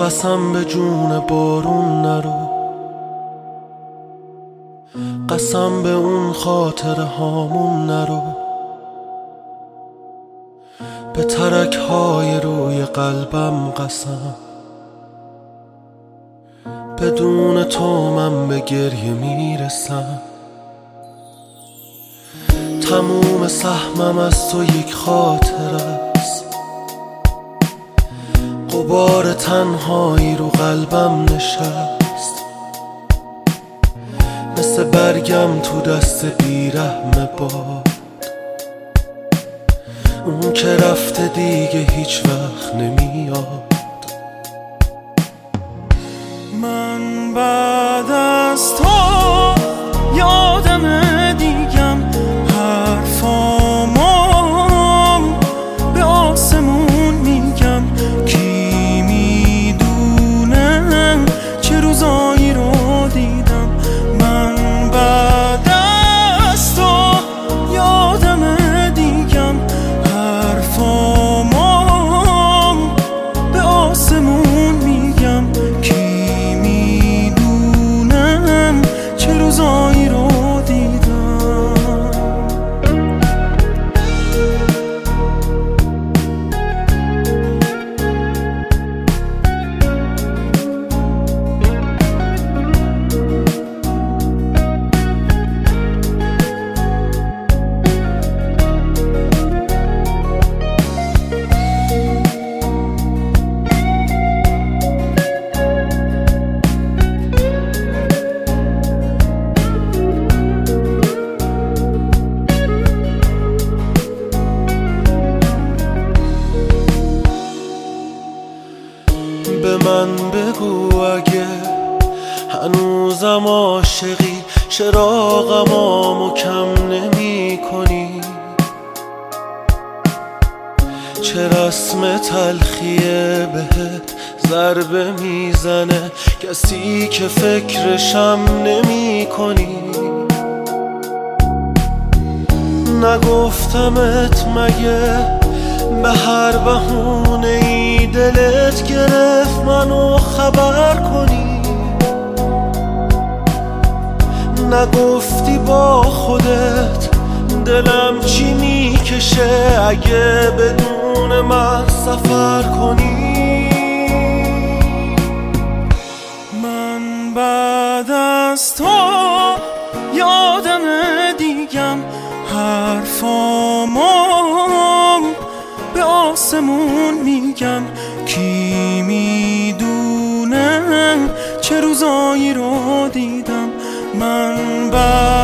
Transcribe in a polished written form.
قسم به جون بارون نرو، قسم به اون خاطره هامون نرو، به ترک های روی قلبم قسم، بدون تو من به گریه میرسم. تموم سهمم از تو یک خاطره است، غبار تنهایی رو قلبم نشست، مثل برگم تو دست بیرحم باد، اون که رفته دیگه هیچ وقت نمیاد. من بعد از تو یادم دیگم حرفامو به آسمون میگم، کی میدونه چه روزایی رو دیدم. من بعد از تو یادم دیگم حرفامو به آسمون میگم، کی میدونه چه روزایی رو دیدم. به من بگو اگه هنوزم عاشقی، چراغمو کم نمی کنی. چه رسم تلخیه بهت ضربه میزنه، کسی که فکرشم نمی کنی. نگفتمت مگه به هر بهونه ای دلت گرفت منو خبر کنی؟ نگفتی با خودت دلم چی میکشه اگه بدون من سفر کنی؟ من بعد از تو یادم دیگم حرفامو به آسمون میگم، کی میدونه چه روزایی رو دیدم. من